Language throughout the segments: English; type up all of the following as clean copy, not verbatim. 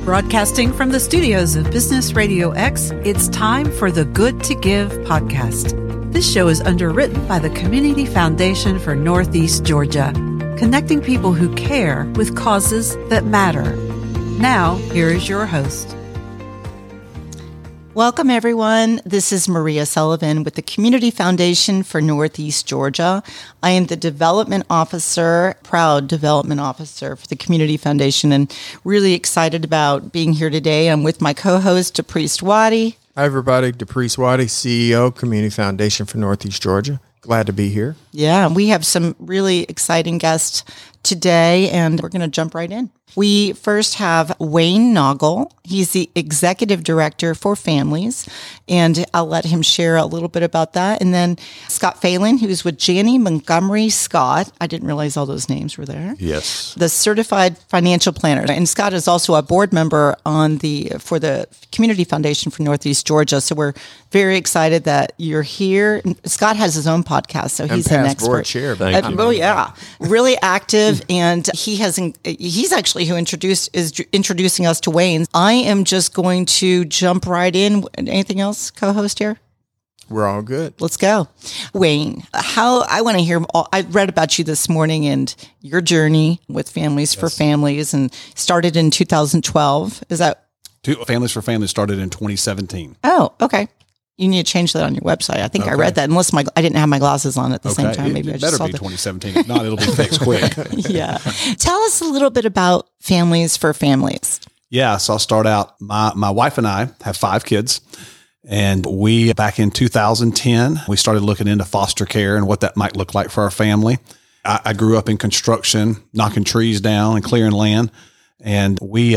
Broadcasting from the studios of Business Radio X, it's time for the Good to Give podcast. This show is underwritten by the Community Foundation for Northeast Georgia, connecting people who care with causes that matter. Now, here is your host. Welcome, everyone. This is Maria Sullivan with the Community Foundation for Northeast Georgia. I am the proud development officer for the Community Foundation, and really excited about being here today. I'm with my co-host, DePriest Waddy. Hi, everybody. DePriest Waddy, CEO, Community Foundation for Northeast Georgia. Glad to be here. Yeah, we have some really exciting guests today, and we're going to jump right in. We first have Wayne Noggle. He's the Executive Director for Families, and I'll let him share a little bit about that. And then Scott Phelan, who's with Janney Montgomery Scott. I didn't realize all those names were there. Yes. The Certified Financial Planner. And Scott is also a board member for the Community Foundation for Northeast Georgia. So we're very excited that you're here. Scott has his own podcast, so he's an expert. Board chair. Thank you. Oh, yeah. Really active, and he's actually who is introducing us to Wayne. I am just going to jump right in. Anything else, co-host here? We're all good. Let's go. Wayne, I want to hear, I read about you this morning and your journey with Families for Families, and started in 2012. Is that? Families for Families started in 2017. Oh, okay. You need to change that on your website. I think I read that, unless I didn't have my glasses on at the same time. Maybe it I just better be 2017. If not, it'll be fixed quick. Yeah. Tell us a little bit about Families for Families. Yeah, so I'll start out. My wife and I have 5 kids, and we, back in 2010, we started looking into foster care and what that might look like for our family. I grew up in construction, knocking trees down and clearing land, and we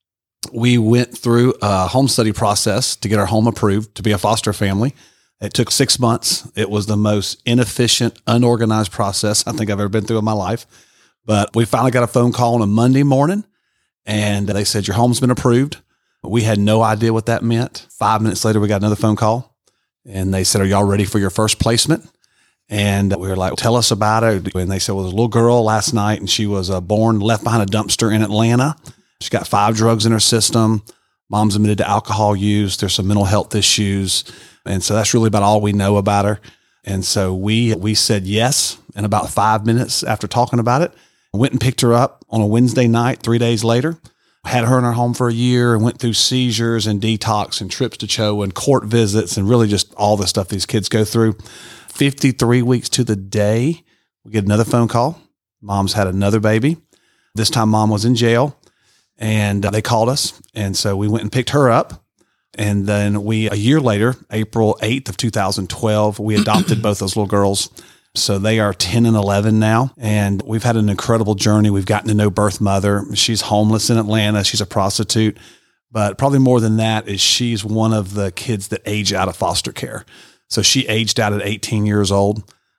went through a home study process to get our home approved to be a foster family. It took 6 months. It was the most inefficient, unorganized process I think I've ever been through in my life. But we finally got a phone call on a Monday morning, and they said, your home's been approved. We had no idea what that meant. 5 minutes later, we got another phone call, and they said, are y'all ready for your first placement? And we were like, tell us about it. And they said, well, there's a little girl last night, and she was born, left behind a dumpster in Atlanta. She's got 5 drugs in her system. Mom's admitted to alcohol use. There's some mental health issues. And so that's really about all we know about her. And so we said yes. And about 5 minutes after talking about it, went and picked her up on a Wednesday night, 3 days later. Had her in our home for a year and went through seizures and detox and trips to CHO and court visits and really just all the stuff these kids go through. 53 weeks to the day, we get another phone call. Mom's had another baby. This time Mom was in jail. And they called us, and so we went and picked her up. And then a year later, April 8th of 2012, we adopted both those little girls. So they are 10 and 11 now, and we've had an incredible journey. We've gotten to know birth mother. She's homeless in Atlanta. She's a prostitute. But probably more than that is she's one of the kids that age out of foster care. So she aged out at 18 years old.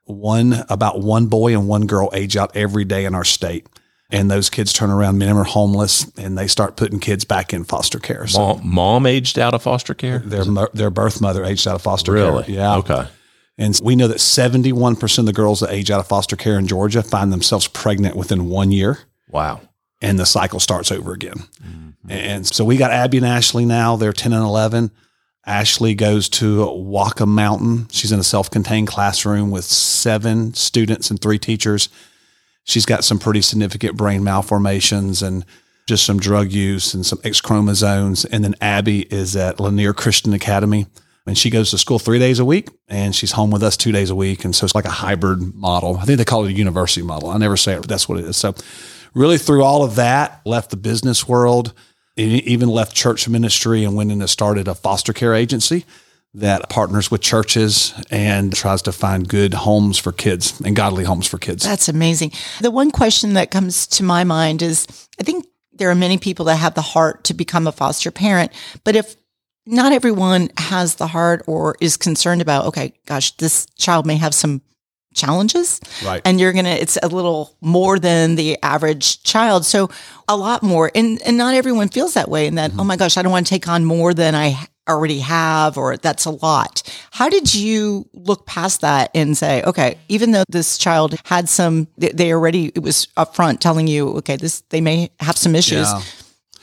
About one boy and one girl age out every day in our state. And those kids turn around, many of them are homeless, and they start putting kids back in foster care. So Mom aged out of foster care? Their birth mother aged out of foster care. Really? Yeah. Okay. And we know that 71% of the girls that age out of foster care in Georgia find themselves pregnant within 1 year. Wow. And the cycle starts over again. Mm-hmm. And so we got Abby and Ashley now. They're 10 and 11. Ashley goes to Waka Mountain. She's in a self-contained classroom with 7 students and 3 teachers. She's got some pretty significant brain malformations and just some drug use and some X chromosomes. And then Abby is at Lanier Christian Academy, and she goes to school 3 days a week, and she's home with us 2 days a week. And so it's like a hybrid model. I think they call it a university model. I never say it, but that's what it is. So really through all of that, left the business world, even left church ministry and went in and started a foster care agency that partners with churches and tries to find good homes for kids and godly homes for kids. That's amazing. The one question that comes to my mind is, I think there are many people that have the heart to become a foster parent, but if not everyone has the heart or is concerned about, okay, gosh, this child may have some challenges, right? And it's a little more than the average child. So a lot more. And not everyone feels that way. And that, oh my gosh, I don't want to take on more than I already have, or that's a lot. How did you look past that and say, okay, even though this child had it was upfront telling you, okay, they may have some issues. Yeah.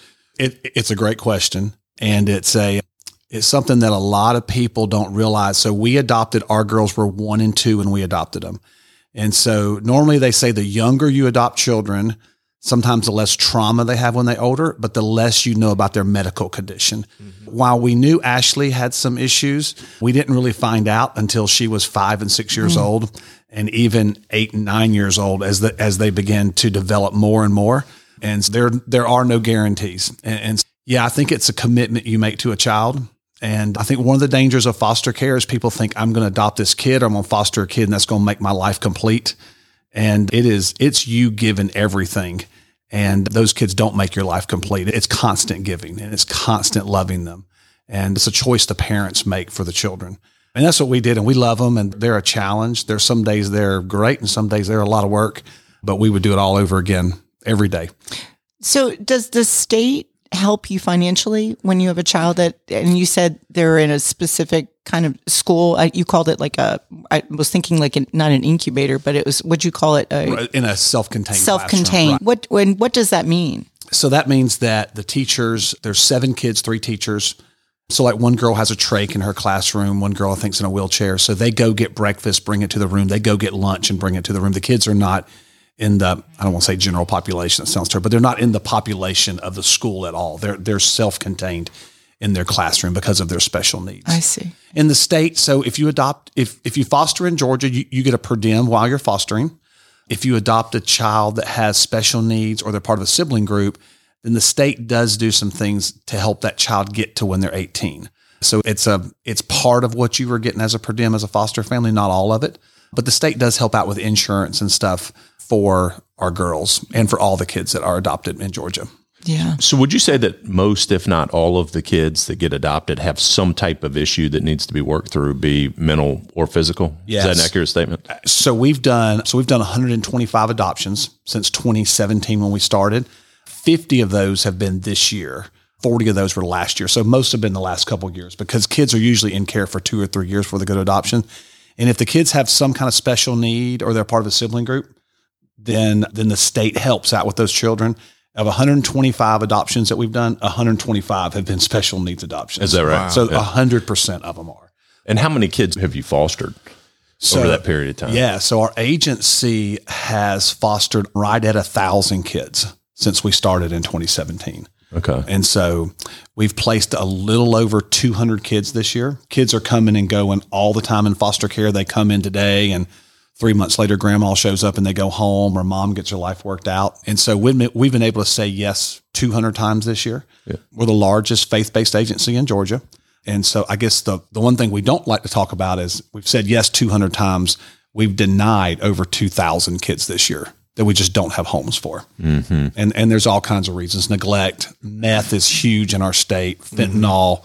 It's a great question. And it's something that a lot of people don't realize. So we adopted, our girls were 1 and 2 when we adopted them. And so normally they say the younger you adopt children, sometimes the less trauma they have when they're older, but the less you know about their medical condition. Mm-hmm. While we knew Ashley had some issues, we didn't really find out until she was 5 and 6 years old, and even 8 and 9 years old as they began to develop more and more. And there are no guarantees. And yeah, I think it's a commitment you make to a child. And I think one of the dangers of foster care is people think I'm going to adopt this kid or I'm going to foster a kid and that's going to make my life complete. And it's you giving everything. And those kids don't make your life complete. It's constant giving and it's constant loving them. And it's a choice the parents make for the children. And that's what we did. And we love them and they're a challenge. There's some days they're great and some days they're a lot of work, but we would do it all over again every day. So does the state help you financially when you have a child and you said they're in a specific kind of school? You called it I was thinking not an incubator, but it was, what'd you call it? In a self-contained. Self-contained. Right. What does that mean? So that means that the teachers, there's 7 kids, 3 teachers. So like one girl has a trach in her classroom. One girl I think's in a wheelchair. So they go get breakfast, bring it to the room. They go get lunch and bring it to the room. The kids are not in the, I don't want to say general population, that sounds terrible, but they're not in the population of the school at all. They're self-contained in their classroom because of their special needs. I see. In the state, so if you adopt, if you foster in Georgia, you get a per diem while you're fostering. If you adopt a child that has special needs or they're part of a sibling group, then the state does do some things to help that child get to when they're 18. So it's part of what you were getting as a per diem as a foster family, not all of it. But the state does help out with insurance and stuff for our girls and for all the kids that are adopted in Georgia. Yeah. So would you say that most, if not all of the kids that get adopted have some type of issue that needs to be worked through, be mental or physical? Yes. Is that an accurate statement? So we've done 125 adoptions since 2017 when we started. 50 of those have been this year. 40 of those were last year. So most have been the last couple of years because kids are usually in care for 2 or 3 years before they go to adoption. And if the kids have some kind of special need or they're part of a sibling group, then the state helps out with those children. Of 125 adoptions that we've done, 125 have been special needs adoptions. Is that right? Wow. So 100% of them are. And how many kids have you fostered over that period of time? Yeah. So our agency has fostered right at 1,000 kids since we started in 2017. Okay. And so we've placed a little over 200 kids this year. Kids are coming and going all the time in foster care. They come in today and 3 months later, grandma shows up and they go home or mom gets her life worked out. And so we've been able to say yes 200 times this year. Yeah. We're the largest faith-based agency in Georgia. And so I guess the one thing we don't like to talk about is we've said yes 200 times. We've denied over 2,000 kids this year that we just don't have homes for. Mm-hmm. And there's all kinds of reasons. Neglect, meth is huge in our state. Fentanyl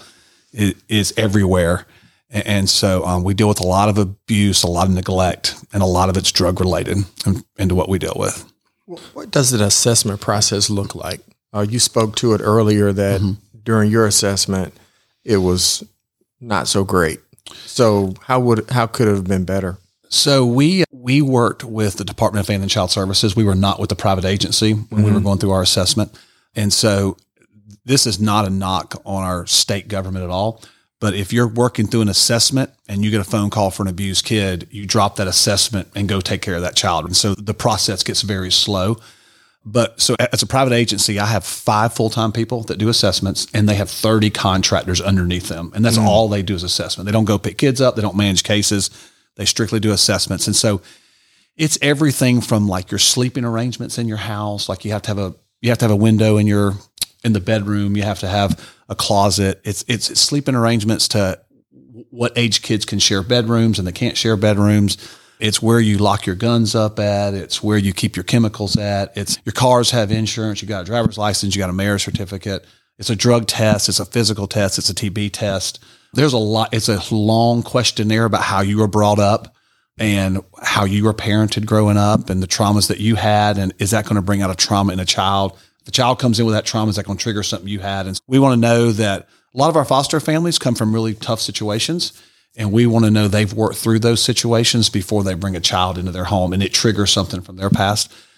is everywhere. And so we deal with a lot of abuse, a lot of neglect, and a lot of it's drug related into what we deal with. What does an assessment process look like? You spoke to it earlier that during your assessment, it was not so great. So how could it have been better? So we worked with the Department of Family and Child Services. We were not with the private agency when we were going through our assessment. And so this is not a knock on our state government at all. But if you're working through an assessment and you get a phone call for an abused kid, you drop that assessment and go take care of that child. And so the process gets very slow. But so as a private agency, I have 5 full-time people that do assessments and they have 30 contractors underneath them. And that's all they do is assessment. They don't go pick kids up. They don't manage cases. They strictly do assessments. And so it's everything from like your sleeping arrangements in your house. Like you have to have a window in the bedroom. You have to have a closet. It's sleeping arrangements to what age kids can share bedrooms and they can't share bedrooms. It's where you lock your guns up at. It's where you keep your chemicals at. It's your cars have insurance. You got a driver's license. You got a mayor's certificate. It's a drug test. It's a physical test. It's a TB test. There's a lot. It's a long questionnaire about how you were brought up and how you were parented growing up and the traumas that you had. And is that going to bring out a trauma in a child? The child comes in with that trauma, is that going to trigger something you had? And we want to know that a lot of our foster families come from really tough situations, and we want to know they've worked through those situations before they bring a child into their home and it triggers something from their past. So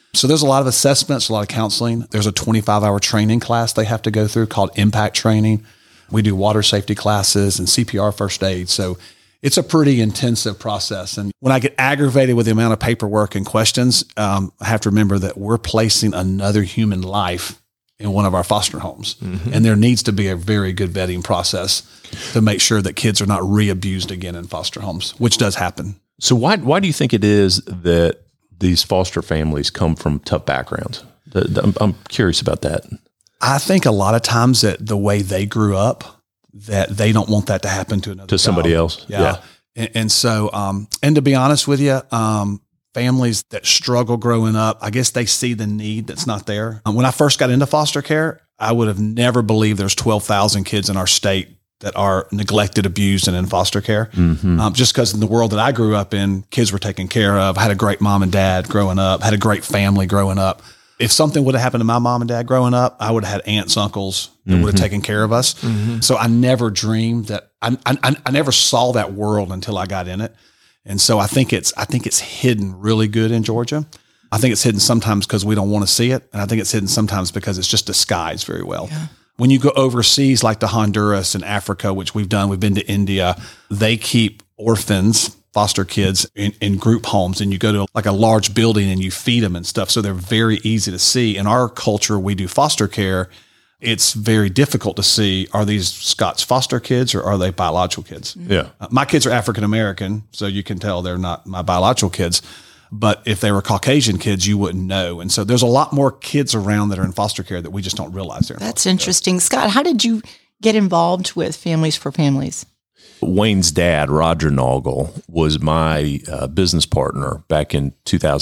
So there's a lot of assessments, a lot of counseling. There's a 25-hour training class they have to go through called Impact Training. We do water safety classes and CPR first aid. So it's a pretty intensive process. And when I get aggravated with the amount of paperwork and questions, I have to remember that we're placing another human life in one of our foster homes. Mm-hmm. And there needs to be a very good vetting process to make sure that kids are not re-abused again in foster homes, which does happen. So why do you think it is that these foster families come from tough backgrounds? I'm curious about that. I think a lot of times that the way they grew up, that they don't want that to happen to another somebody else. Yeah. And so, and to be honest with you, families that struggle growing up, I guess they see the need that's not there. When I first got into foster care, I would have never believed there's 12,000 kids in our state that are neglected, abused, and in foster care. Mm-hmm. Just because in the world that I grew up in, kids were taken care of. I had a great mom and dad growing up, had a great family growing up. If something would have happened to my mom and dad growing up, I would have had aunts, uncles that would have taken care of us. Mm-hmm. So I never dreamed that, I never saw that world until I got in it. And so I think it's hidden really good in Georgia. I think it's hidden sometimes because we don't want to see it. And I think it's hidden sometimes because it's just disguised very well. Yeah. When you go overseas, like to Honduras and Africa, which we've been to India, they keep orphans, foster kids in group homes, and you go to like a large building and you feed them and stuff. So they're very easy to see. In our culture, we do foster care. It's very difficult to see, are these Scott's foster kids or are they biological kids? Yeah. My kids are African-American, so you can tell they're not my biological kids. But if they were Caucasian kids, you wouldn't know. And so there's a lot more kids around that are in foster care that we just don't realize they're in That's interesting. Care. Scott, how did you get involved with Families for Families? Wayne's dad, Roger Naugle, was my business partner back in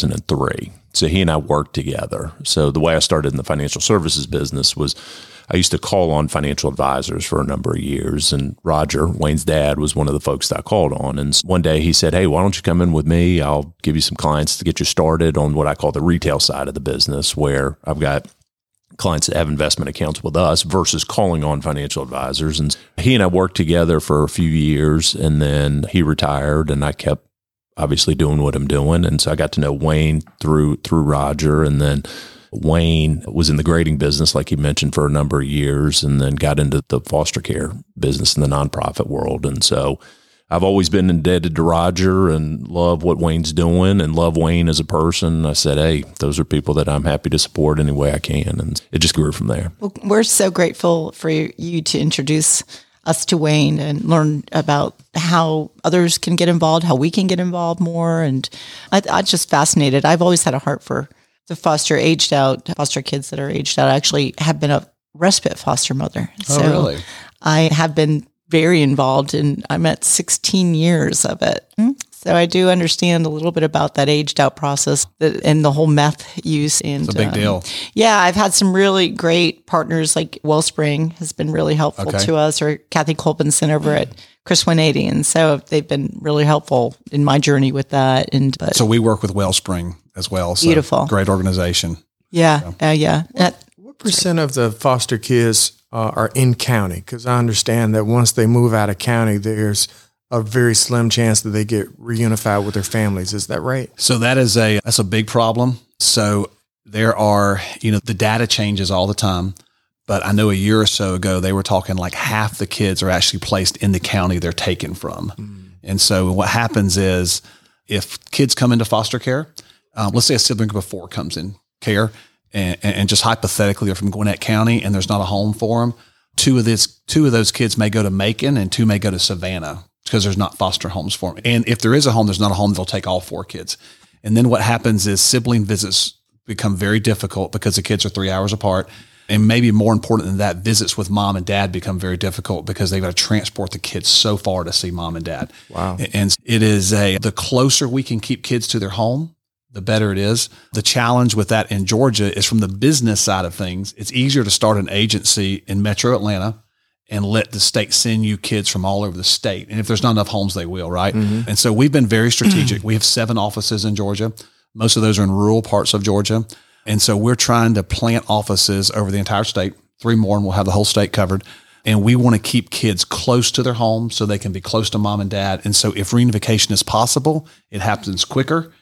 2003. So he and I worked together. So the way I started in the financial services business was I used to call on financial advisors for a number of years. And Roger, Wayne's dad, was one of the folks that I called on. And one day he said, hey, why don't you come in with me? I'll give you some clients to get you started on what I call the retail side of the business, where I've got clients that have investment accounts with us versus calling on financial advisors. And he and I worked together for a few years, and then he retired and I kept obviously doing what I'm doing. And so I got to know Wayne through Roger. And then Wayne was in the grading business, like he mentioned, for a number of years, and then got into the foster care business in the nonprofit world. And so I've always been indebted to Roger and love what Wayne's doing and love Wayne as a person. I said, hey, those are people that I'm happy to support any way I can. And it just grew from there. Well, we're so grateful for you to introduce us to Wayne and learn about how others can get involved, how we can get involved more. And I'm just fascinated. I've always had a heart for the foster kids that are aged out. I actually have been a respite foster mother. Oh, really? I have been very involved, and I'm at 16 years of it. So I do understand a little bit about that aged out process and the whole meth use. And it's a big deal. Yeah, I've had some really great partners, like Wellspring has been really helpful to us, or Kathy Kolbenson over at Chris 180. And so they've been really helpful in my journey with that. So we work with Wellspring as well. So beautiful. Great organization. Yeah. Yeah. What percent of the foster kids are in county? Because I understand that once they move out of county, there's a very slim chance that they get reunified with their families. Is that right? So that's a big problem. So there are, the data changes all the time, but I know a year or so ago, they were talking like half the kids are actually placed in the county they're taken from. And so what happens is if kids come into foster care, let's say a sibling of 4 comes in care, and just hypothetically, they're from Gwinnett County and there's not a home for them. 2 of those kids may go to Macon and 2 may go to Savannah because there's not foster homes for them. And if there is a home, there's not a home, they'll take all 4 kids. And then what happens is sibling visits become very difficult because the kids are 3 hours apart. And maybe more important than that, visits with mom and dad become very difficult because they've got to transport the kids so far to see mom and dad. Wow. And it is the closer we can keep kids to their home, the better it is. The challenge with that in Georgia is from the business side of things. It's easier to start an agency in Metro Atlanta and let the state send you kids from all over the state. And if there's not enough homes, they will, right? Mm-hmm. And so we've been very strategic. We have 7 offices in Georgia. Most of those are in rural parts of Georgia. And so we're trying to plant offices over the entire state, 3 more, and we'll have the whole state covered. And we want to keep kids close to their home so they can be close to mom and dad. And so if reunification is possible, it happens quicker.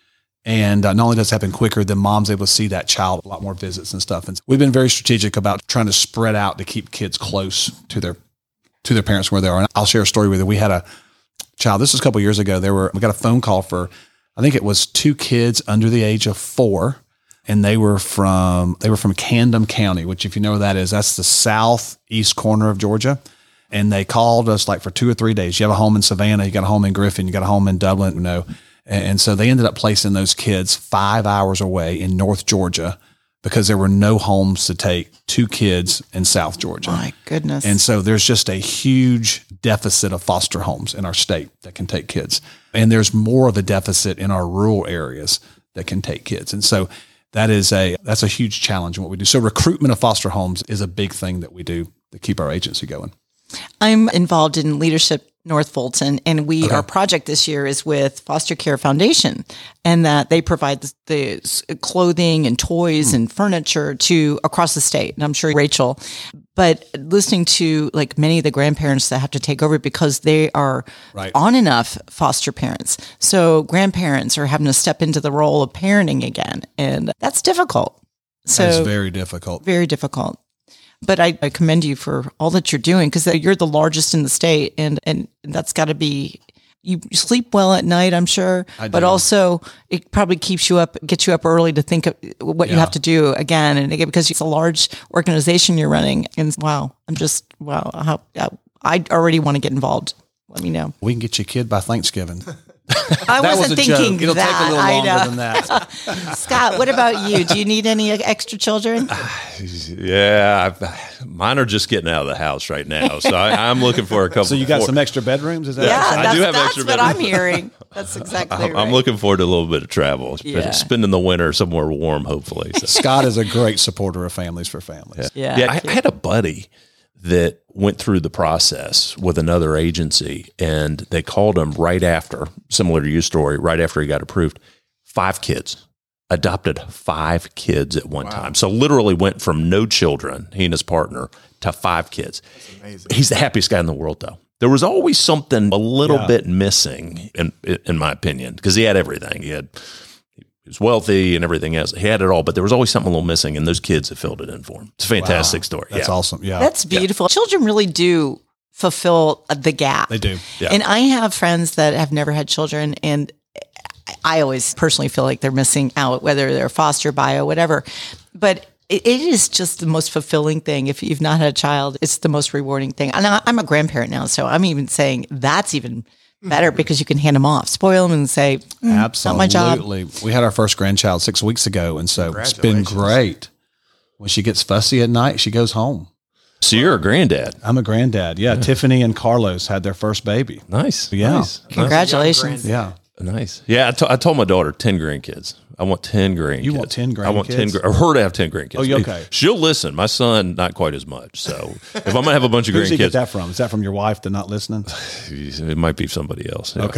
And not only does it happen quicker, then mom's able to see that child, a lot more visits and stuff. And we've been very strategic about trying to spread out to keep kids close to their parents where they are. And I'll share a story with you. We had a child, this was a couple of years ago. We got a phone call for, I think it was 2 kids under the age of 4. And they were from Camden County, which if you know where that is, that's the southeast corner of Georgia. And they called us like for 2 or 3 days. You have a home in Savannah, you got a home in Griffin, you got a home in Dublin, you know. And so they ended up placing those kids 5 hours away in North Georgia because there were no homes to take 2 kids in South Georgia. My goodness. And so there's just a huge deficit of foster homes in our state that can take kids. And there's more of a deficit in our rural areas that can take kids. And so that's a huge challenge in what we do. So recruitment of foster homes is a big thing that we do to keep our agency going. I'm involved in Leadership North Fulton, and our project this year is with Foster Care Foundation, and that they provide the clothing and toys and furniture to across the state. And I'm sure Rachel, but listening to like many of the grandparents that have to take over because they are on enough foster parents. So grandparents are having to step into the role of parenting again, and that's difficult. So that's very difficult. Very difficult. But I commend you for all that you're doing because you're the largest in the state, and that's got to be. You sleep well at night, I'm sure, but also it probably gets you up early to think of what you have to do again and again because it's a large organization you're running. And I already want to get what Let me know. We can get you a kid by Thanksgiving. I wasn't thinking It'll that. take a little longer than that. Scott, what about you? Do you need any extra children? Yeah, mine are just getting out of the house right now, so I'm looking for a couple. So you got some extra bedrooms? Is that? Yeah, I do have extra bedrooms. That's what I'm hearing. That's exactly right. I'm looking forward to a little bit of travel, spending the winter somewhere warm, hopefully. So. Scott is a great supporter of Families for Families. Yeah. I had a buddy that went through the process with another agency, and they called him right after, similar to your story, right after he got approved, 5 kids, adopted 5 kids at one time. So literally went from no children, he and his partner, to 5 kids. That's amazing. He's the happiest guy in the world, though. There was always something a little bit missing, in my opinion, because he had everything. He was wealthy and everything else. He had it all, but there was always something a little missing, and those kids have filled it in for him. It's a fantastic story. That's awesome. Yeah. That's beautiful. Children really do fulfill the gap. They do. Yeah. And I have friends that have never had children, and I always personally feel like they're missing out, whether they're foster, bio, whatever. But it is just the most fulfilling thing. If you've not had a child, it's the most rewarding thing. And I'm a grandparent now, so I'm even saying that's even better because you can hand them off, spoil them, and say, absolutely. Not my job. We had our first grandchild 6 weeks ago, and so it's been great. When she gets fussy at night, she goes home. So you're a granddad. I'm a granddad. Yeah. Tiffany and Carlos had their first baby. Nice. Yeah. Nice. Congratulations. Yeah. Nice. Yeah. I told my daughter 10 grandkids. I want 10 grandkids. You want 10 grandkids? I want 10. Her to have 10 grandkids. Oh, you okay? She'll listen. My son, not quite as much. So if I'm going to have a bunch of Who does he grandkids. get that from? Is that from your wife to not listening? It might be somebody else. Yeah. Okay.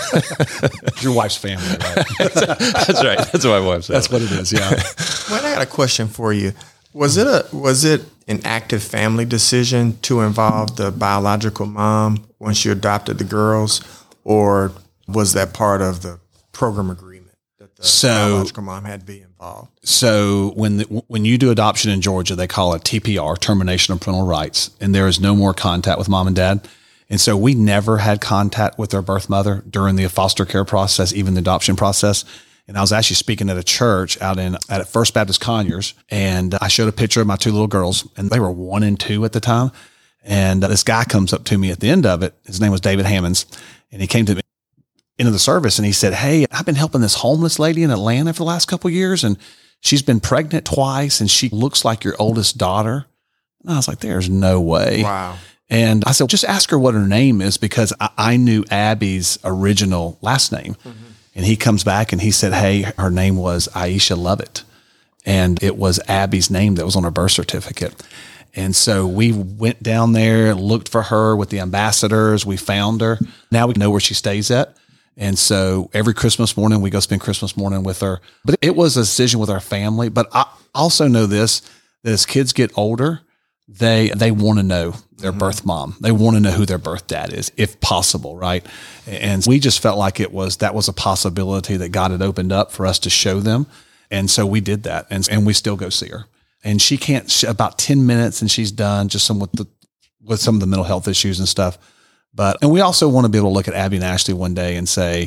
Your wife's family, right? That's right. That's my wife's. That's what it is. Yeah. Well, I got a question for you. Was it an active family decision to involve the biological mom once you adopted the girls, or was that part of the program agreement that the biological mom had to be involved? So when you do adoption in Georgia, they call it TPR, termination of parental rights, and there is no more contact with mom and dad. And so we never had contact with their birth mother during the foster care process, even the adoption process. And I was actually speaking at a church at First Baptist Conyers, and I showed a picture of my 2 little girls, and they were 1 and 2 at the time. And this guy comes up to me at the end of it. His name was David Hammonds, and he came to me into the service, and he said, "Hey, I've been helping this homeless lady in Atlanta for the last couple of years, and she's been pregnant twice, and she looks like your oldest daughter." And I was like, "There's no way." Wow. And I said, "Just ask her what her name is," because I knew Abby's original last name. Mm-hmm. And he comes back and he said, "Hey, her name was Aisha Lovett." And it was Abby's name that was on her birth certificate. And so we went down there, looked for her with the ambassadors. We found her. Now we know where she stays at. And so every Christmas morning, we go spend Christmas morning with her. But it was a decision with our family. But I also know this, that as kids get older, they want to know their birth mom. They want to know who their birth dad is, if possible, right? And we just felt like that was a possibility that God had opened up for us to show them. And so we did that, and we still go see her. And she can't, about 10 minutes and she's done, just with some of the mental health issues and stuff. And we also want to be able to look at Abby and Ashley one day and say,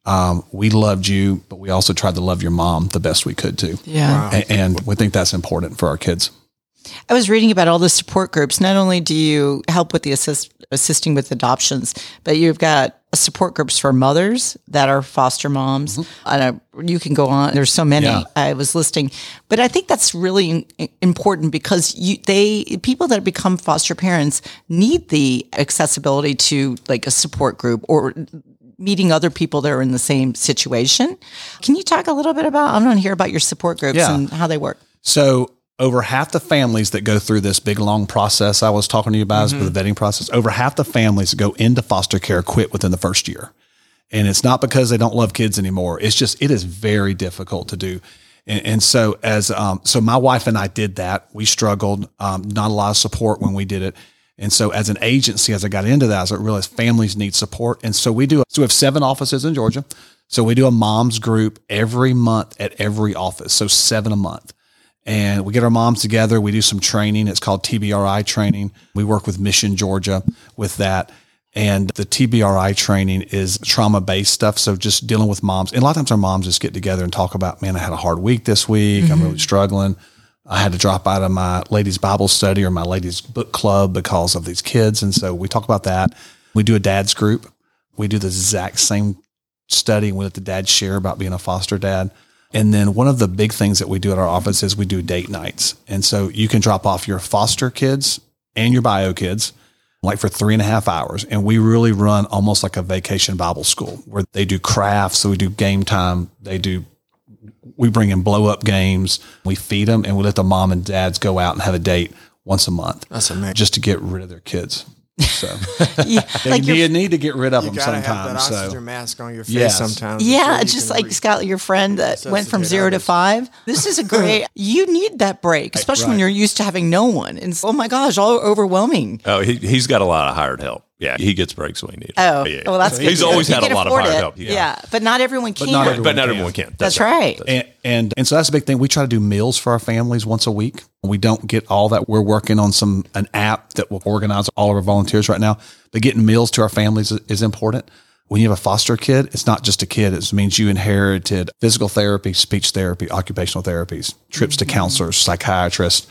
we loved you, but we also tried to love your mom the best we could too. Yeah. Wow. And we think that's important for our kids. I was reading about all the support groups. Not only do you help with the assisting with adoptions, but you've got support groups for mothers that are foster moms. You can go on. There's so many. Yeah. I was listing, but I think that's really important because people that become foster parents need the accessibility to like a support group or meeting other people that are in the same situation. Can you talk a little bit about? I want to hear about your support groups and how they work. So over half the families that go through this big, long process I was talking to you about with the vetting process, over half the families that go into foster care quit within the first year. And it's not because they don't love kids anymore. It's just, it is very difficult to do. And so so my wife and I did that. We struggled, not a lot of support when we did it. And so as an agency, as I got into that, I realized families need support. And so we have 7 offices in Georgia. So we do a mom's group every month at every office. So 7 a month. And we get our moms together. We do some training. It's called TBRI training. We work with Mission Georgia with that. And the TBRI training is trauma-based stuff. So just dealing with moms. And a lot of times our moms just get together and talk about, man, I had a hard week this week. I'm really struggling. I had to drop out of my ladies' Bible study or my ladies' book club because of these kids. And so we talk about that. We do a dad's group. We do the exact same study. We let the dad share about being a foster dad. And then one of the big things that we do at our office is we do date nights. And so you can drop off your foster kids and your bio kids like for 3.5 hours. And we really run almost like a vacation Bible school where they do crafts. So we do game time. We bring in blow up games. We feed them and we let the mom and dads go out and have a date once a month. That's amazing. Just to get rid of their kids. So Yeah, you need to get rid of them You gotta sometimes. have that oxygen So mask on your face Yes. sometimes. Yeah, before you just can like reach. Scott, your friend that went from Resuscitate 0 to others. 5. This is a great, you need that break, especially when Right. you're used to having no one. And oh my gosh, all overwhelming. Oh, he's got a lot of hired help. Yeah, he gets breaks when he needs. Oh, Yeah. well, that's good. He's always You had a can lot of afford hired it. help. Yeah, but not everyone can. not everyone But not can. everyone can. That's right. And so that's a big thing. We try to do meals for our families once a week. We don't get all that. We're working on an app that will organize all of our volunteers right now. But getting meals to our families is important. When you have a foster kid, it's not just a kid. It means you inherited physical therapy, speech therapy, occupational therapies, trips to counselors, psychiatrists.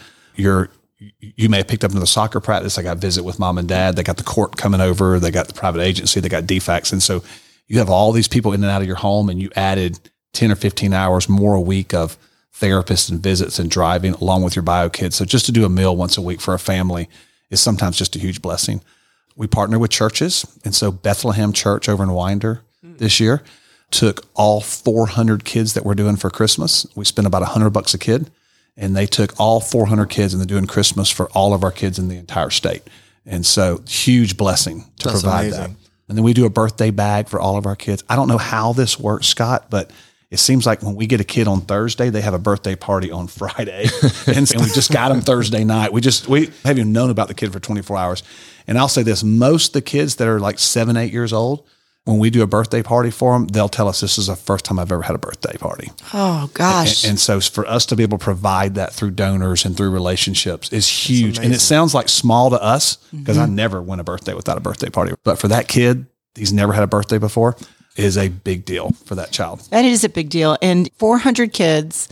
You may have picked up another soccer practice. I got visit with mom and dad. They got the court coming over. They got the private agency. They got DFACs. And so you have all these people in and out of your home, and you added 10 or 15 hours more a week of therapists and visits and driving along with your bio kids. So just to do a meal once a week for a family is sometimes just a huge blessing. We partner with churches. And so Bethlehem Church over in Winder this year took all 400 kids that we're doing for Christmas. We spent about $100 a kid. And they took all 400 kids and they're doing Christmas for all of our kids in the entire state. And so huge blessing to That's provide amazing. that. And then we do a birthday bag for all of our kids. I don't know how this works, Scott, but it seems like when we get a kid on Thursday, they have a birthday party on Friday. and we just got them Thursday night. We haven't even known about the kid for 24 hours. And I'll say this, most of the kids that are like 7, 8 years old, when we do a birthday party for them, they'll tell us this is the first time I've ever had a birthday party. Oh gosh. And so for us to be able to provide that through donors and through relationships is huge. And it sounds like small to us because I never went a birthday without a birthday party. But for that kid, he's never had a birthday before, is a big deal for that child. That is a big deal. And 400 kids,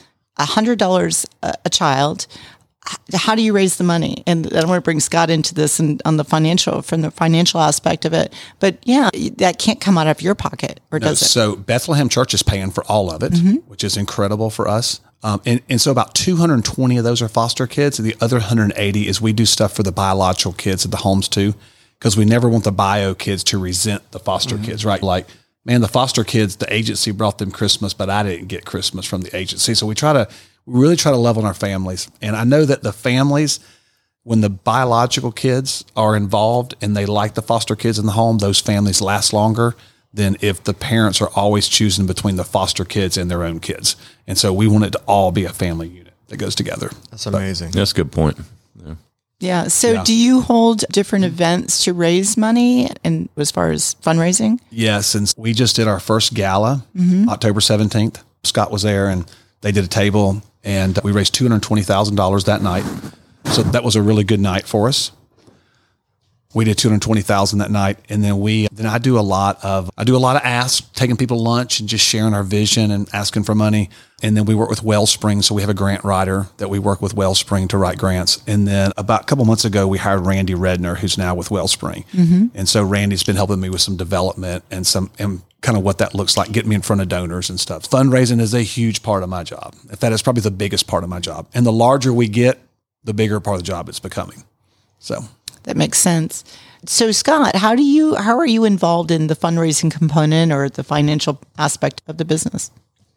$100 a child. How do you raise the money? And I don't want to bring Scott into this and from the financial aspect of it. But yeah, that can't come out of your pocket, or does it? So Bethlehem Church is paying for all of it, which is incredible for us. And so about 220 of those are foster kids. And the other 180 is we do stuff for the biological kids at the homes too, because we never want the bio kids to resent the foster kids, right? Like, man, the foster kids, the agency brought them Christmas, but I didn't get Christmas from the agency. So we really try to love on our families. And I know that the families, when the biological kids are involved and they like the foster kids in the home, those families last longer than if the parents are always choosing between the foster kids and their own kids. And so we want it to all be a family unit that goes together. That's amazing. That's a good point. Yeah. So do you hold different events to raise money and as far as fundraising? Yes. And we just did our first gala, October 17th. Scott was there and they did a table and we raised $220,000 that night. So that was a really good night for us. We did $220,000 that night. And then I do a lot of asks, taking people to lunch and just sharing our vision and asking for money. And then we work with Wellspring. So we have a grant writer that we work with Wellspring to write grants. And then about a couple months ago, we hired Randy Redner, who's now with Wellspring. And so Randy's been helping me with some development and kind of what that looks like, getting me in front of donors and stuff. Fundraising is a huge part of my job. In fact, it's probably the biggest part of my job. And the larger we get, the bigger part of the job it's becoming. So that makes sense. So Scott, how are you involved in the fundraising component or the financial aspect of the business?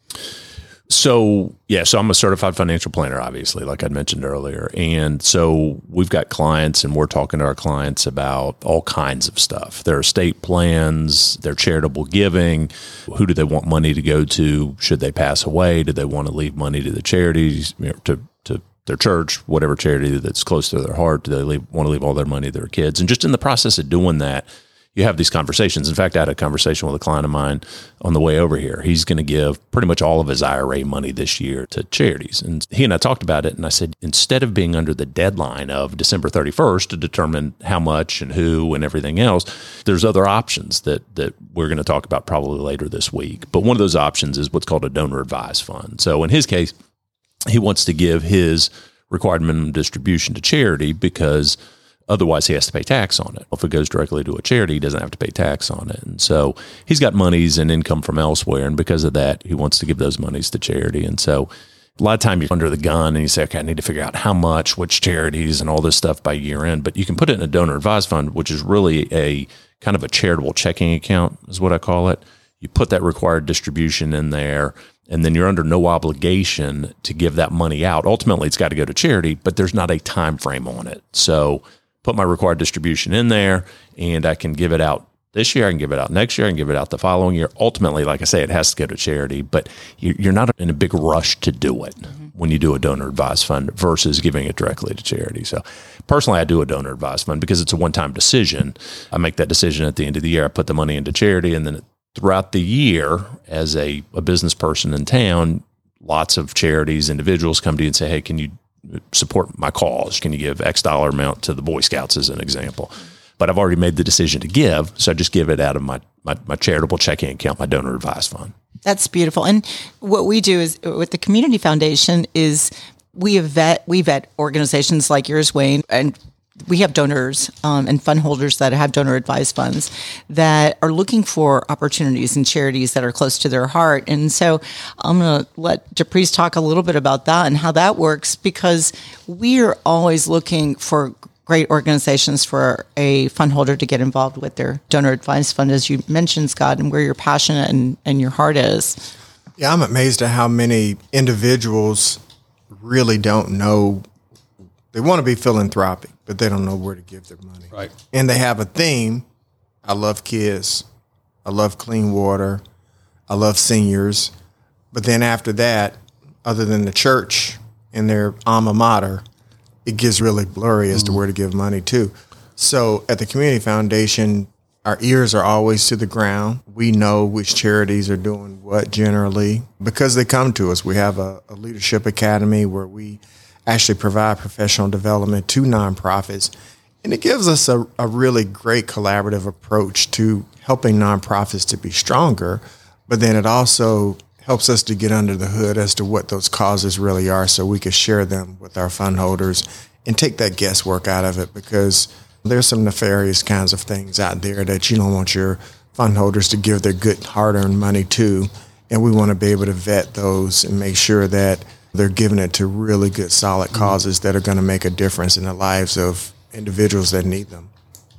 So I'm a certified financial planner, obviously, like I mentioned earlier. And so we've got clients and we're talking to our clients about all kinds of stuff. Their estate plans, their charitable giving, who do they want money to go to? Should they pass away? Do they want to leave money to the charities, to their church, whatever charity that's close to their heart? Do they want to leave all their money to their kids? And just in the process of doing that, you have these conversations. In fact, I had a conversation with a client of mine on the way over here. He's going to give pretty much all of his IRA money this year to charities. And he and I talked about it. And I said, instead of being under the deadline of December 31st to determine how much and who and everything else, there's other options that we're going to talk about probably later this week. But one of those options is what's called a donor advised fund. So in his case, he wants to give his required minimum distribution to charity because otherwise he has to pay tax on it. If it goes directly to a charity, he doesn't have to pay tax on it. And so he's got monies and income from elsewhere. And because of that, he wants to give those monies to charity. And so a lot of time you're under the gun and you say, okay, I need to figure out how much, which charities and all this stuff by year end. But you can put it in a donor advised fund, which is really a kind of a charitable checking account is what I call it. You put that required distribution in there, and then you're under no obligation to give that money out. Ultimately, it's got to go to charity, but there's not a time frame on it. So put my required distribution in there, and I can give it out this year, I can give it out next year, I can give it out the following year. Ultimately, like I say, it has to go to charity, but you're not in a big rush to do it when you do a donor advised fund versus giving it directly to charity. So personally, I do a donor advised fund because it's a one-time decision. I make that decision at the end of the year. I put the money into charity, and then throughout the year, as a business person in town, lots of charities, individuals come to you and say, hey, can you support my cause? Can you give X dollar amount to the Boy Scouts as an example? But I've already made the decision to give, so I just give it out of my charitable checking account, my donor advised fund. That's beautiful. And what we do is with the Community Foundation is we vet organizations like yours, Wayne, and we have donors and fund holders that have donor advised funds that are looking for opportunities and charities that are close to their heart. And so I'm going to let Japrise talk a little bit about that and how that works, because we are always looking for great organizations for a fund holder to get involved with their donor advised fund, as you mentioned, Scott, and where your passion and your heart is. Yeah, I'm amazed at how many individuals really don't know. They want to be philanthropic, but they don't know where to give their money. Right. And they have a theme. I love kids. I love clean water. I love seniors. But then after that, other than the church and their alma mater, it gets really blurry as to where to give money to. So at the Community Foundation, our ears are always to the ground. We know which charities are doing what generally because they come to us. We have a leadership academy where we actually provide professional development to nonprofits. And it gives us a really great collaborative approach to helping nonprofits to be stronger. But then it also helps us to get under the hood as to what those causes really are so we can share them with our fund holders and take that guesswork out of it, because there's some nefarious kinds of things out there that you don't want your fund holders to give their good hard-earned money to. And we want to be able to vet those and make sure that they're giving it to really good, solid causes that are going to make a difference in the lives of individuals that need them.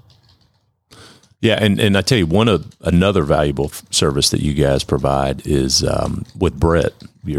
Yeah, and I tell you, another valuable service that you guys provide is with Brett,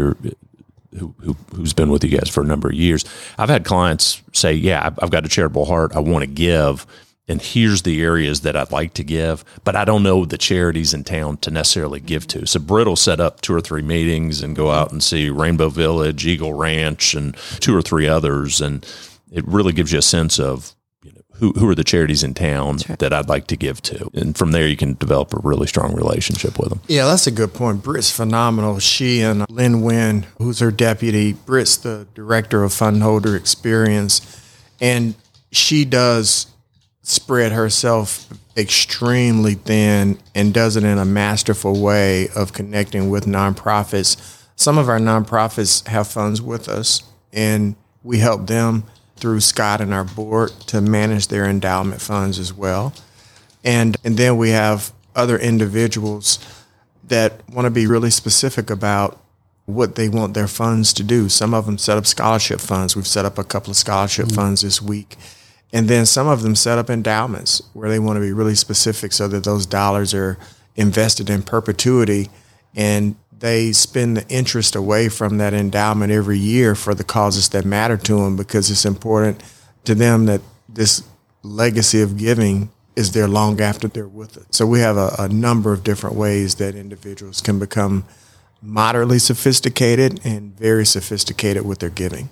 who's been with you guys for a number of years. I've had clients say, yeah, I've got a charitable heart, I want to give, and here's the areas that I'd like to give, but I don't know the charities in town to necessarily give to. So Britt will set up 2 or 3 meetings and go out and see Rainbow Village, Eagle Ranch, and 2 or 3 others, and it really gives you a sense of who are the charities in town that I'd like to give to. And from there, you can develop a really strong relationship with them. Yeah, that's a good point. Britt's phenomenal. She and Lynn Wynn, who's her deputy, Britt's the director of fund holder experience, and she does spread herself extremely thin and does it in a masterful way of connecting with nonprofits. Some of our nonprofits have funds with us, and we help them through Scott and our board to manage their endowment funds as well. And then we have other individuals that want to be really specific about what they want their funds to do. Some of them set up scholarship funds. We've set up a couple of scholarship funds this week. And then some of them set up endowments where they want to be really specific so that those dollars are invested in perpetuity, and they spend the interest away from that endowment every year for the causes that matter to them, because it's important to them that this legacy of giving is there long after they're with it. So we have a number of different ways that individuals can become moderately sophisticated and very sophisticated with their giving.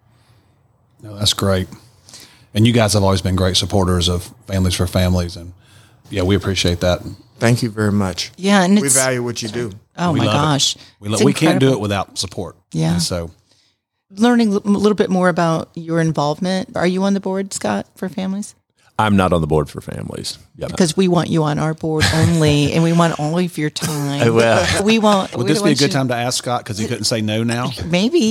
No, that's great. And you guys have always been great supporters of Families for Families. And yeah, we appreciate that. Thank you very much. Yeah, and we value what you do. Oh my gosh. We can't do it without support. Yeah. And so learning a little bit more about your involvement. Are you on the board, Scott, for Families? I'm not on the board for Families. Yep. Because we want you on our board only, and we want all of your time. Well, would this be a good time to ask Scott, because he couldn't say no now? Maybe.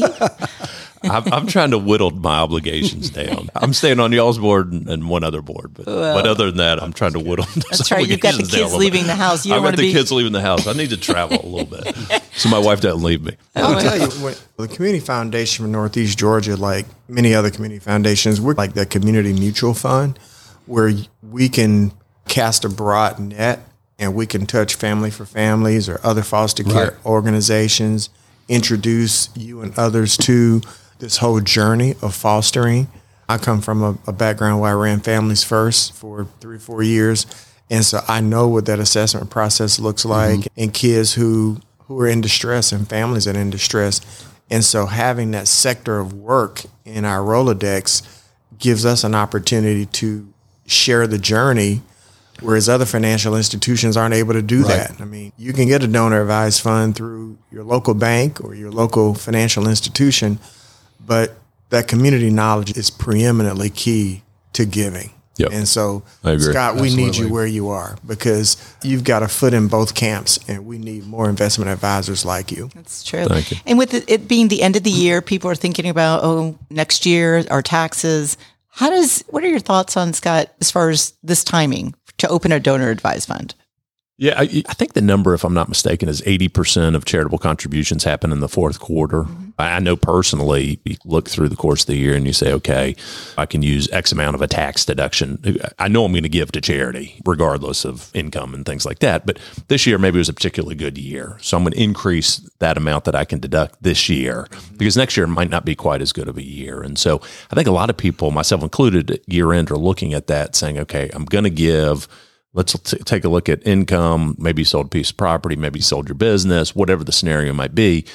I'm trying to whittle my obligations down. I'm staying on y'all's board and one other board, but other than that, I'm trying to whittle those That's right. You've got the kids leaving the house. I've got the kids leaving the house. I need to travel a little bit so my wife doesn't leave me. I'll tell you, the Community Foundation for Northeast Georgia, like many other community foundations, we're like the community mutual fund, where we can cast a broad net and we can touch Family for Families or other foster care organizations, introduce you and others to this whole journey of fostering. I come from a background where I ran Families First for 3 or 4 years. And so I know what that assessment process looks like, and kids who are in distress and families that are in distress. And so having that sector of work in our Rolodex gives us an opportunity to share the journey, whereas other financial institutions aren't able to do that. I mean, you can get a donor advised fund through your local bank or your local financial institution, but that community knowledge is preeminently key to giving. Yep. And so, I agree. Scott, we need you where you are, because you've got a foot in both camps, and we need more investment advisors like you. That's true. Thank you. And with it being the end of the year, people are thinking about, next year, our taxes. What are your thoughts on, Scott, as far as this timing to open a donor advised fund? Yeah, I think the number, if I'm not mistaken, is 80% of charitable contributions happen in the fourth quarter. Mm-hmm. I know personally, you look through the course of the year and you say, okay, I can use X amount of a tax deduction. I know I'm going to give to charity, regardless of income and things like that. But this year, maybe it was a particularly good year. So I'm going to increase that amount that I can deduct this year, because next year might not be quite as good of a year. And so I think a lot of people, myself included, at year end are looking at that saying, okay, I'm going to give. Let's take a look at income. Maybe you sold a piece of property, maybe you sold your business, whatever the scenario might be.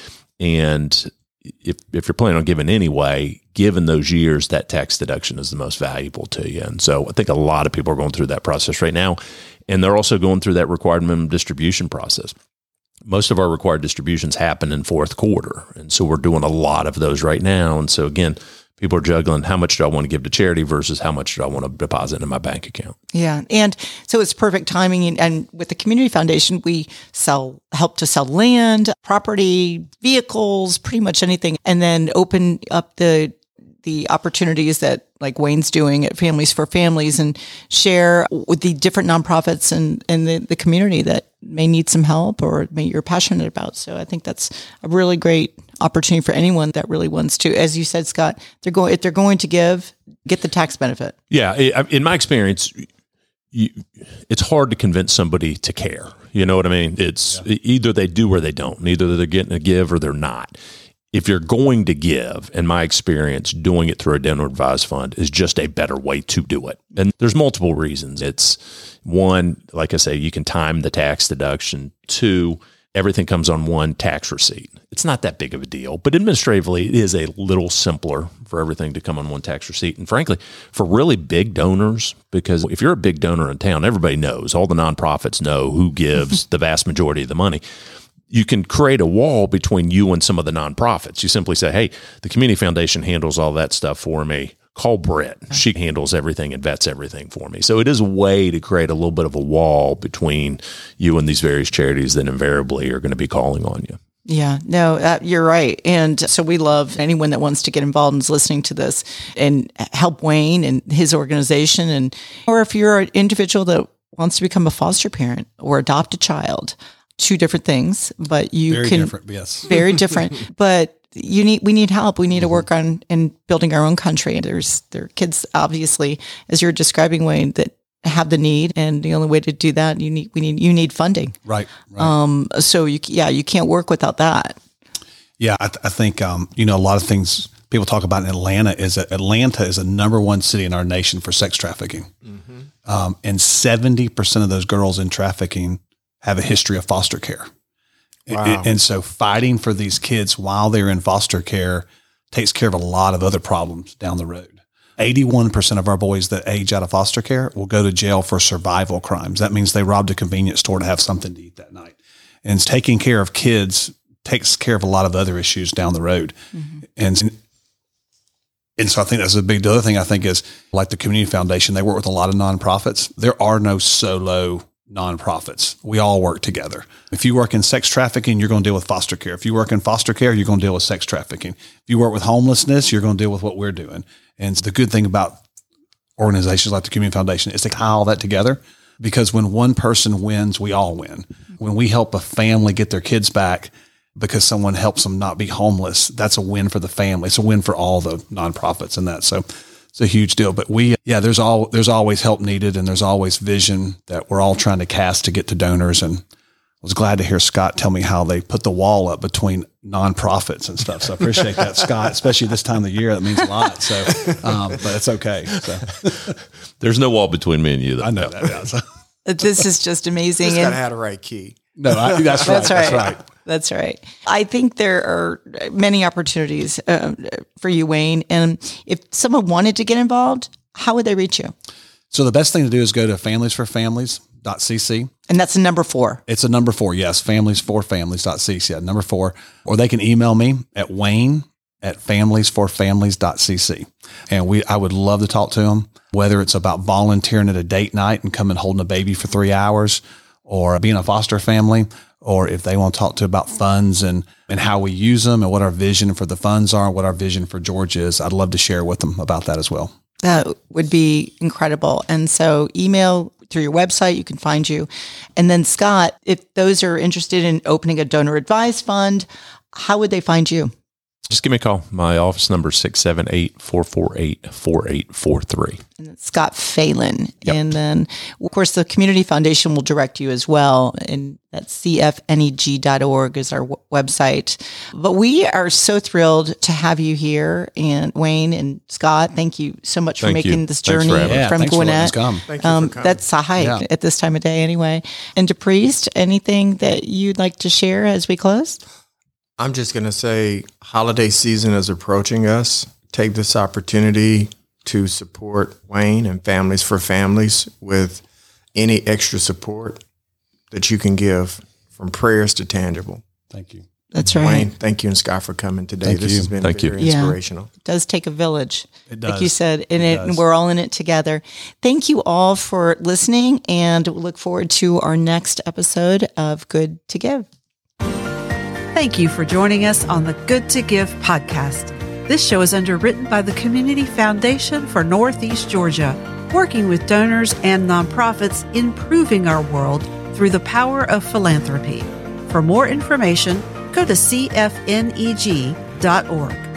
And if you're planning on giving anyway, given those years, that tax deduction is the most valuable to you. And so I think a lot of people are going through that process right now. And they're also going through that required minimum distribution process. Most of our required distributions happen in fourth quarter. And so we're doing a lot of those right now. And so again, people are juggling, how much do I want to give to charity versus how much do I want to deposit in my bank account? Yeah. And so it's perfect timing. And with the Community Foundation, we help to sell land, property, vehicles, pretty much anything, and then open up the opportunities that like Wayne's doing at Families for Families, and share with the different nonprofits and the community that may need some help or you're passionate about. So I think that's a really great opportunity for anyone that really wants to, as you said, Scott, if they're going to get the tax benefit. Yeah. In my experience, it's hard to convince somebody to care. You know what I mean? It's either they do or they don't. Either they're getting a give or they're not. If you're going to give, in my experience, doing it through a donor advised fund is just a better way to do it. And there's multiple reasons. It's one, like I say, you can time the tax deduction. 2, everything comes on one tax receipt. It's not that big of a deal, but administratively, it is a little simpler for everything to come on one tax receipt. And frankly, for really big donors, because if you're a big donor in town, everybody knows, all the nonprofits know who gives the vast majority of the money. You can create a wall between you and some of the nonprofits. You simply say, hey, the Community Foundation handles all that stuff for me. Call Britt. She handles everything and vets everything for me. So it is a way to create a little bit of a wall between you and these various charities that invariably are going to be calling on you. Yeah, no, you're right. And so we love anyone that wants to get involved and is listening to this and help Wayne and his organization. Or if you're an individual that wants to become a foster parent or adopt a child, two different things, but Very different, yes. Very different. But we need help. We need to work on in building our own country. And there are kids, obviously, as you're describing, Wayne, that have the need, and the only way to do that, you need funding. Right. So you can't work without that. Yeah, I think a lot of things people talk about in Atlanta is that Atlanta is the number one city in our nation for sex trafficking, and 70% of those girls in trafficking have a history of foster care. Wow. And so fighting for these kids while they're in foster care takes care of a lot of other problems down the road. 81% of our boys that age out of foster care will go to jail for survival crimes. That means they robbed a convenience store to have something to eat that night. And taking care of kids takes care of a lot of other issues down the road. And so I think that's the other thing I think is, like the Community Foundation, they work with a lot of nonprofits. There are no solo nonprofits. We all work together. If you work in sex trafficking, you're going to deal with foster care. If you work in foster care, you're going to deal with sex trafficking. If you work with homelessness, you're going to deal with what we're doing. And the good thing about organizations like the Community Foundation is to tie all that together, because when one person wins, we all win. When we help a family get their kids back because someone helps them not be homeless, that's a win for the family. It's a win for all the nonprofits and that. So it's a huge deal. But there's always help needed, and there's always vision that we're all trying to cast to get to donors. And I was glad to hear Scott tell me how they put the wall up between nonprofits and stuff. So I appreciate that, Scott, especially this time of the year. That means a lot. So, but it's okay. So there's no wall between me and you, though. I know that. Yeah, so. This is just amazing. Just gotta have the right key. No, that's right. That's right. That's right. I think there are many opportunities for you, Wayne. And if someone wanted to get involved, how would they reach you? So the best thing to do is go to familiesforfamilies.cc. And that's the number 4. It's a number 4. Yes. Familiesforfamilies.cc. Yeah, number 4. Or they can email me at wayne@familiesforfamilies.cc. And I would love to talk to them, whether it's about volunteering at a date night and coming holding a baby for 3 hours, or being a foster family, or if they want to talk to about funds and how we use them and what our vision for the funds are, what our vision for Georgia is. I'd love to share with them about that as well. That would be incredible. And so email through your website, you can find you. And then Scott, if those are interested in opening a donor advised fund, how would they find you? Just give me a call. My office number is 678-448-4843. And it's Scott Phelan. Yep. And then, of course, the Community Foundation will direct you as well. And that's cfneg.org is our website. But we are so thrilled to have you here. And Wayne and Scott, thank you so much for making this journey from Gwinnett. Thank you for coming. That's a hike at this time of day anyway. And DePriest, anything that you'd like to share as we close? I'm just going to say holiday season is approaching us. Take this opportunity to support Wayne and Families for Families with any extra support that you can give, from prayers to tangible. Thank you. That's right. Wayne, thank you and Scott for coming today. This has been very inspirational. It does take a village. It does. Like you said, and we're all in it together. Thank you all for listening, and look forward to our next episode of Good to Give. Thank you for joining us on the Good to Give podcast. This show is underwritten by the Community Foundation for Northeast Georgia, working with donors and nonprofits, improving our world through the power of philanthropy. For more information, go to cfneg.org.